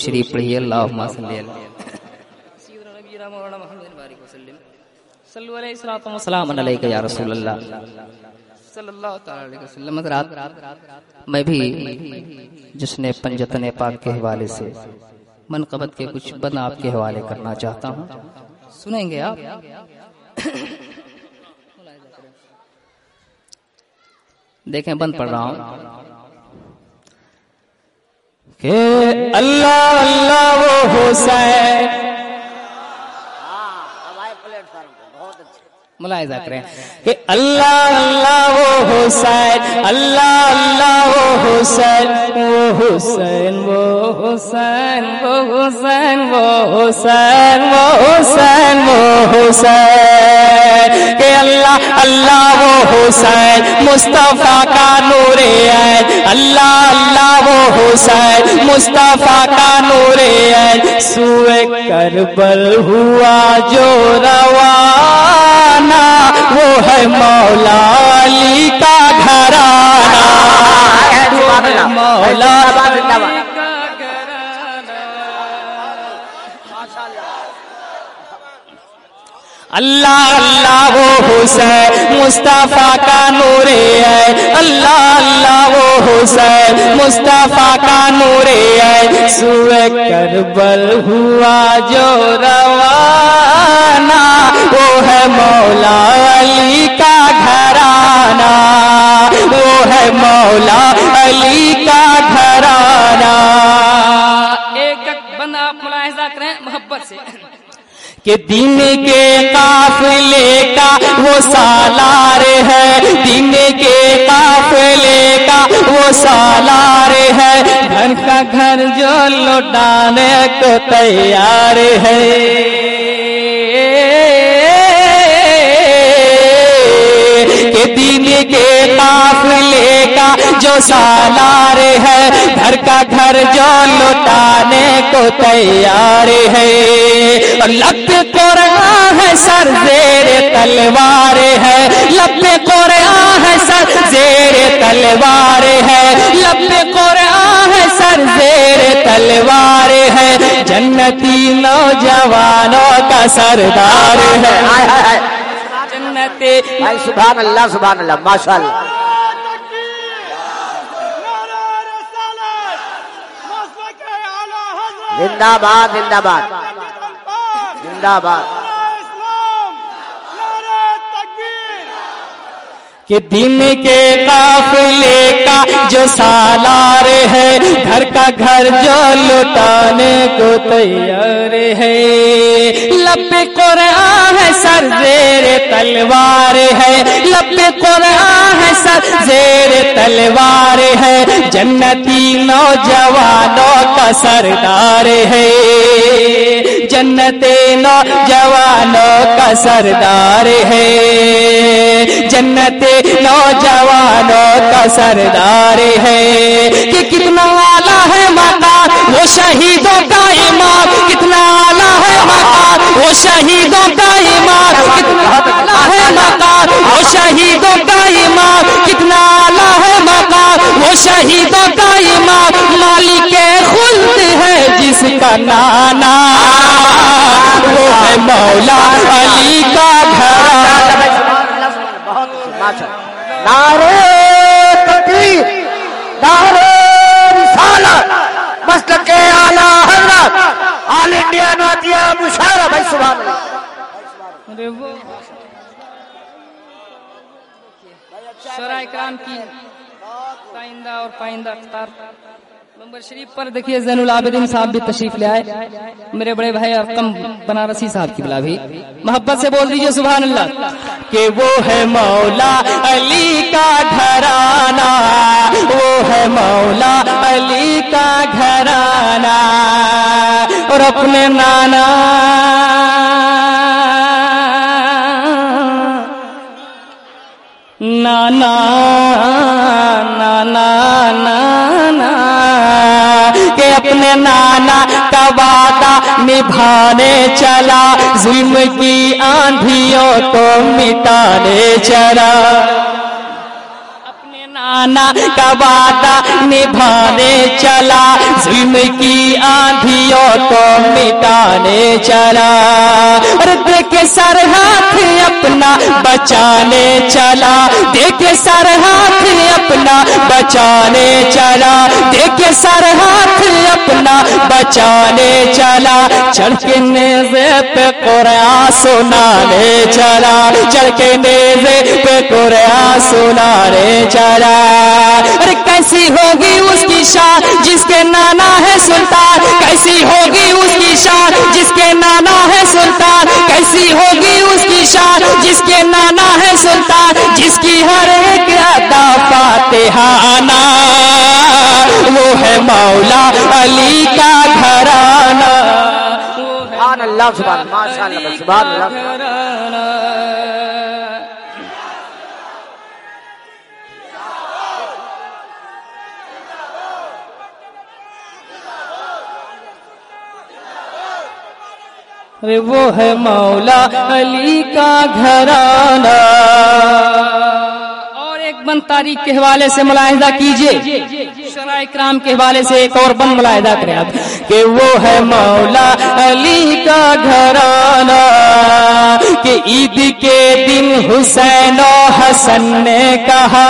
شریف پڑھیے اللہم صلی اللہ صلو علیہ الصلوۃ والسلام علیک یا رسول اللہ صلی اللہ تعالی علیہ وسلم۔ حضرات، میں بھی جشن پنجتن پاک کے حوالے سے منقبت کے کچھ بند آپ کے حوالے کرنا چاہتا ہوں، سنیں گے آپ؟ دیکھیں بند پڑھ رہا ہوں کہ اللہ اللہ وہ حسین، ملاحظہ کریں کہ اللہ اللہ وہ حسین، اللہ اللہ وہ حسین، وہ حسین وہ حسین وہ حسین وہ حسین وہ حسین وہ حسین، کہ اللہ اللہ وہ حسین مصطفیٰ کا نور عین، اللہ اللہ وہ حسین مصطفیٰ کا نور عین، سوئے کربل ہوا جو روانہ، وہ ہے مولا علی کا گھرانہ، وہ ہے مولا علی کا گھرانہ۔ اللہ اللہ وہ حسین مصطفیٰ کا نور ہے، اللہ اللہ وہ حسین مصطفیٰ کا نور ہے، سوئے کربل ہوا جو روانہ، وہ ہے مولا علی کا گھرانہ، وہ ہے مولا علی کا گھرانہ۔ ایک بندہ آپ ملاحظہ کریں محبت سے کہ دین کے قافلے کا وہ سالار ہے، دین کے قافلے کا وہ سالار ہے، گھر کا گھر جو لوٹانے کو تیار ہے، کہ دین کے قافلے کا جو سالار ہے، گھر کا گھر جو لوٹانے کو تیار ہے، لب پہ قرآن ہے سر زیر تلوار ہے، لب پہ قرآن ہے سر زیر تلوار ہے، لب پہ قرآن ہے سر زیر تلوار ہے، جنتی نوجوانوں کا سردار ہے، جنتی۔ سبحان اللہ سبحان اللہ ماشاء اللہ۔ زندہ باد زندہ باد زندہ باد۔ کہ دن کے قافلے کا جو سالار ہے، گھر کا گھر جو لوٹانے کو تیار ہے، لب پہ قرآن ہے سر زیر تلوار ہے، لب پہ قرآن ہے سر زیر تلوار ہے، جنتی نوجوانوں کا سردار ہے، جنتی نوجوانوں کا سردار ہے، جنتی نوجوانوں کا سردار ہے، کہ کتنا اعلیٰ ہے مقام وہ شہیدوں کا امام، کتنا اعلیٰ ہے مقام وہ شہیدوں کا امام، کتنا اعلیٰ ہے مقام وہ شہیدوں کا امام، کتنا اعلیٰ ہے مقام وہ شہیدوں کا امام، مالک خلد ہے جس کا نانا، وہ ہے مولا علی کا گھرانہ۔ نعرہ تکبیر، نعرہ رسالت، مسلک اعلی حضرت آل انڈیا نعتیہ مشاعرہ۔ بھائی سبحان اللہ۔ شورا اکرام کی آئندہ اور پائندہ اختار نمبر شریف پر دیکھیے زین العابدین صاحب بھی تشریف لے آئے، میرے بڑے بھائی ارقم بنارسی صاحب کی بلا بھی محبت سے بول دیجئے سبحان اللہ، کہ وہ ہے مولا علی کا گھرانہ، وہ ہے مولا علی کا گھرانہ، اور اپنے نانا نانا نانا نانا کہ اپنے نانا کا وعدہ نبھانے چلا، ظلم کی آندھیوں کو مٹانے چلا، اپنے نانا کا وعدہ نبھانے چلا، ظلم کی آندھی बच्चों को मिटाने चला, अरे देखे सर हाथ अपना बचाने चला, देखे सर हाथ अपना बचाने चला, देखे सर हाथ अपना बचाने चला, चढ़ के नेज़े पे कुरान सुनाने चला, चढ़ के नेज़े पे कुरान सुनाने चला। अरे कैसी होगी उसकी शान जिसके नाना है सुल्तान, कैसी होगी उसकी शान जिसके नाना है सुल्तान, कैसी होगी उसकी शान जिसके नाना है सुल्तान, जिसकी हर एक अदा फातिहाना, वो है मौला अली का घराना। सुभान अल्लाह, सुभान माशाअल्लाह, सुभान अल्लाह। अरे वो है मौला अली का घराना। और एक बंद तारीख के हवाले से मुलाहिजा कीजिए, शरा इकराम के हवाले से एक और बंद मुलाहिजा करें आप कि वो है मौला अली का घराना, कि ईद के दिन हुसैन और हसन ने कहा,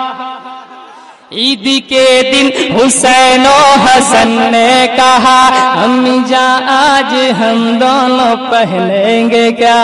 ईद के दिन हुसैन और हसन ने कहा, अम्मी जान आज हम दोनों पहनेंगे क्या,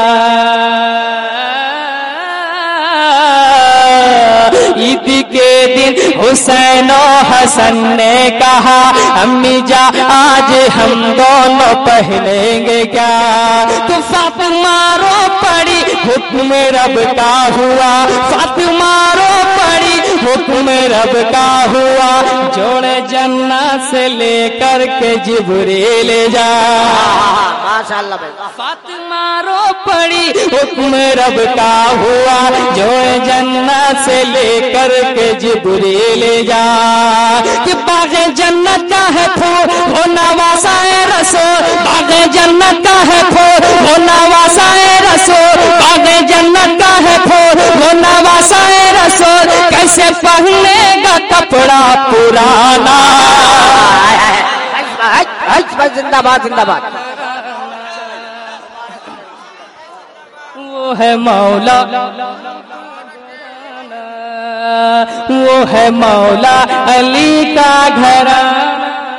ईद के दिन हुसैन और हसन ने कहा, अम्मी जान आज हम दोनों पहनेंगे क्या, तो फातिमा रो पड़ी हुक्म रब का हुआ, फातिमा रो पड़ी हुक्म रब का हुआ, जोड़े जन्नत से लेकर के जिब्रील जा, माशाअल्लाह भाई। फातिमा रो पड़ी हुक्म रब का हुआ, जोड़े जन्नत से लेकर के जिब्रील जा, कि बाग़े जन्नत का है फूल वो नवासाए रसूल, बाग़े जन्नत का है फूल वो नवासाए रसूल, बाग़े जन्नत का है फूल वो नवासाए रसूल, कैसे पहनेगा कपड़ा पुराना, जिंदाबाद जिंदाबाद। वो है मौला, वो है मौला अली का घराना,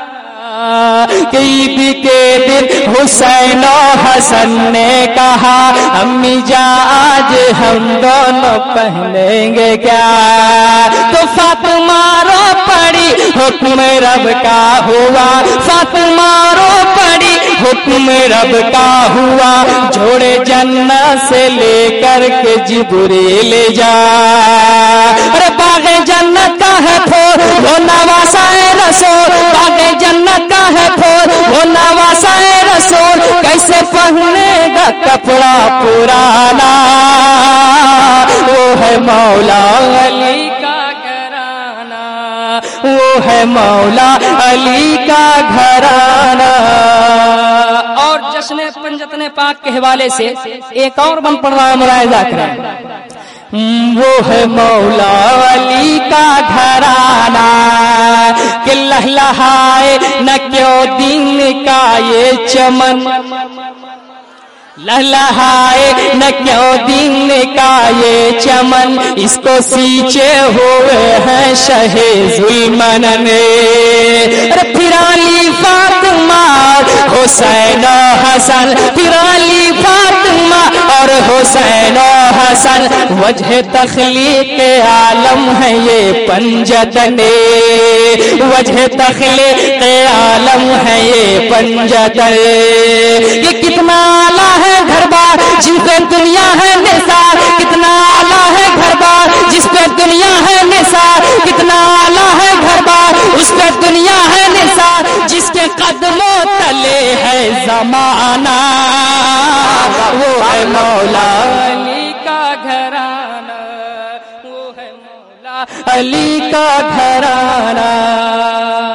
ईद के दिन हुसैन और हसन ने कहा, अम्मी जान आज हम दोनों पहनेंगे क्या, तो फातिमा रो पड़ी हुक्म रब का हुआ, फातिमा रो पड़ी हुक्म रब का हुआ, जोड़े जन्नत से लेकर के जिब्रील जा, अरे बाग़े जन्नत का है फूल वो नवासाए रसूल, बाग़े जन्नत का है फूल वो नवासाए रसूल, कैसे पहनेगा कपड़ा पुराना, वो है मौला अली का घराना, वो है मौला अली का घराना। और जश्न पंजतन पाक के हवाले से एक और बन पड़वा मुलाहिजा करें, वो है मौला अली का घराना, कि लहलहाए न क्यों दिन का ये चमन, लहलहाए न क्यों दिन का ये चमन, इसको सींचे हुए हैं शहे जुल्मन ने, अरे फिराली फातिमा हुसैन हसन, फिराली फातिमा और हुसैन हसन, वजह तख्लीक आलम है ये पंजतने, वजह तख्लीक आलम है ये पंजतन, ये कितना आला है घर बार जिस पे दुनिया है निसार, कितना आला है घर बार जिस पे दुनिया है निसार, कितना आला है घर बार उस पे दुनिया है निसार, जिसके कदमों तले है जमाना, वो है मौला अली का घराना, वो है मौला अली का घराना।